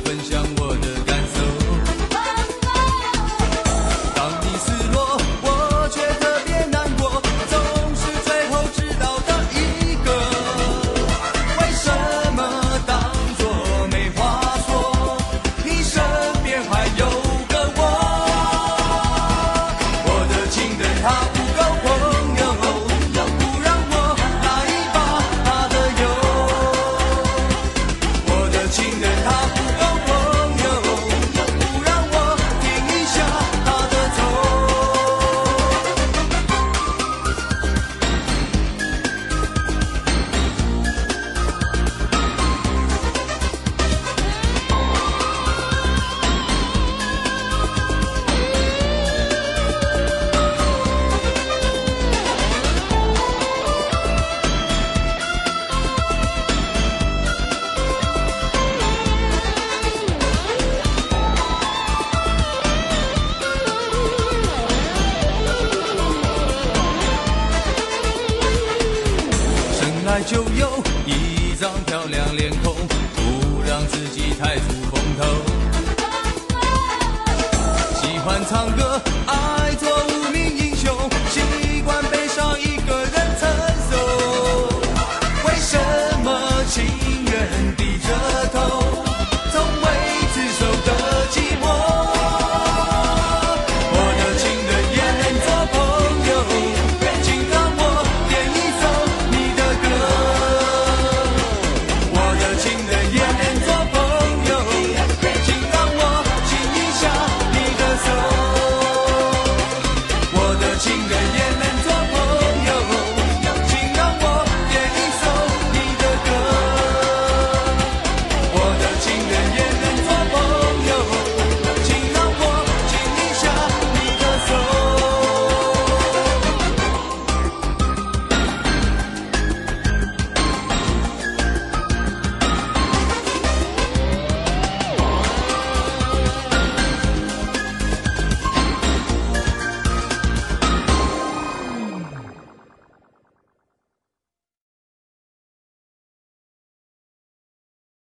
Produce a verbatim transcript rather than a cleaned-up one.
分享我的感受。当你失落，我却特别难过，总是最后知道的一个。为什么当作没话说？你身边还有个我，我的情人他不够朋友，不让我拉一把他的油。我的情人他不够朋友，不让我听一下他的愁。生来就有